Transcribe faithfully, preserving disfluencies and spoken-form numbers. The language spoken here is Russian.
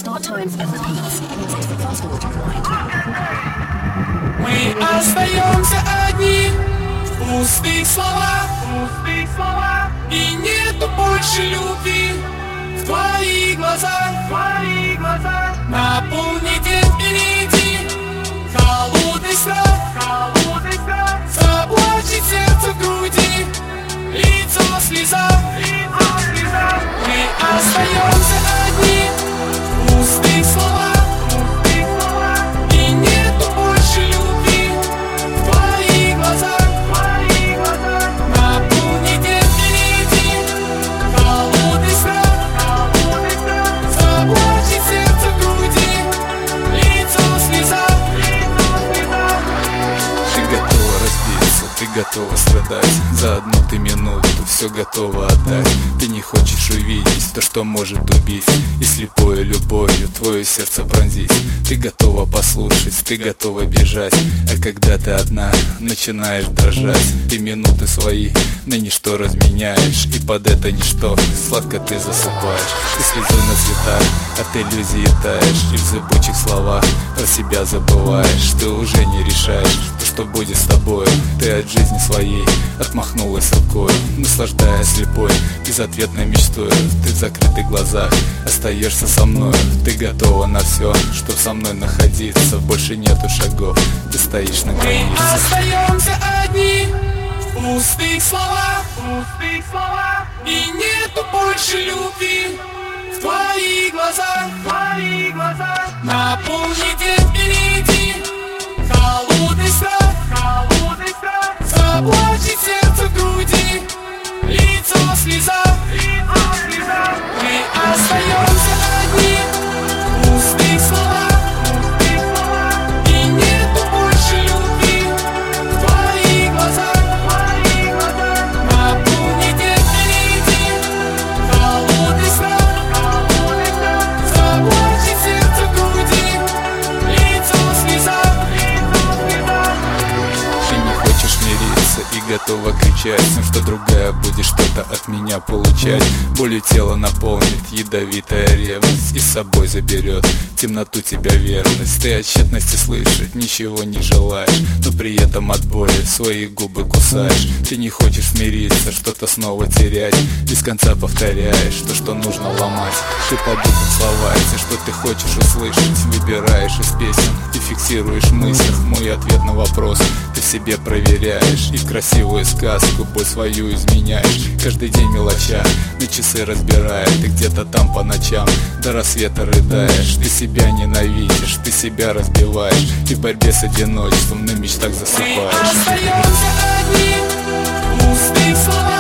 Start times and repeats. Fast forward to right. Мы остаемся одни в пустых словах, пустых словах, и нету больше любви в твоих глазах, в твоих глазах. Напомни день впереди, холодный страх, холодный страх, заплачет сердце в груди, лицо слеза, лицо слеза. Мы остаемся одни в пустых словах, пустых словах, и нету больше любви в твоих глазах, в твоих глазах. Напомни день впереди, холодный страх, холодный страх, заплачет сердце в груди, лицо слеза, лицо слеза. Ты готова разбиться, ты готова страдать, за одну ты минуту все готова отдать. Ты не хочешь увидеть то, что может убить, и слепой любовью твое сердце пронзить. Ты готова послушать, ты готова бежать, а когда ты одна, начинаешь дрожать. Ты минуты свои на ничто разменяешь, и под это ничто сладко ты засыпаешь. Ты слезой на цветах, от иллюзии таешь, и в зыбучих словах про себя забываешь. Ты уже не решаешь то, что будет с тобой. Ты от жизни своей отмахнулась рукой, наслаждаясь слепой, безответной мечтой. Ты в закрытых глазах остаешься со мной. Ты готова на все, чтоб со мной находиться. Больше нету шагов, ты стоишь на границе. Мы остаемся одни в пустых словах, пустых словах, и нету больше любви в твоих глазах, в твоих глазах. Напомни день впереди, холодный страх, холодный страх, заплачет сердце в груди, лицо слеза, лицо слеза. Мы остаемся одни в пустых словах, пустых словах, и нету больше любви в твоих глазах, в твоих глазах. Напомни день впереди, холодный страх, холодный страх, заплачет сердце в груди, лицо слеза, лицо слеза. Ты не хочешь мириться и готова кричать, что другая будет что-то от меня получать. Болью тело наполнит ядовитая ревность, и с собой заберет темноту тебя верность. Ты от тщетности слышать ничего не желаешь, но при этом от боли свои губы кусаешь. Ты не хочешь смириться, что-то снова терять, без конца повторяешь то, что нужно ломать. Ты подумай слова, те, что ты хочешь услышать, выбираешь из песен и фиксируешь в мыслях мой ответ на вопрос. Ты в себе проверяешь и в красивую сказку боль свою изменяешь. Каждый день мелоча на часы разбирая, ты где-то там по ночам до рассвета рыдаешь. Ты себя ненавидишь, ты себя разбиваешь, и в борьбе с одиночеством на мечтах засыпаешь. Мы остаемся одни в пустых словах.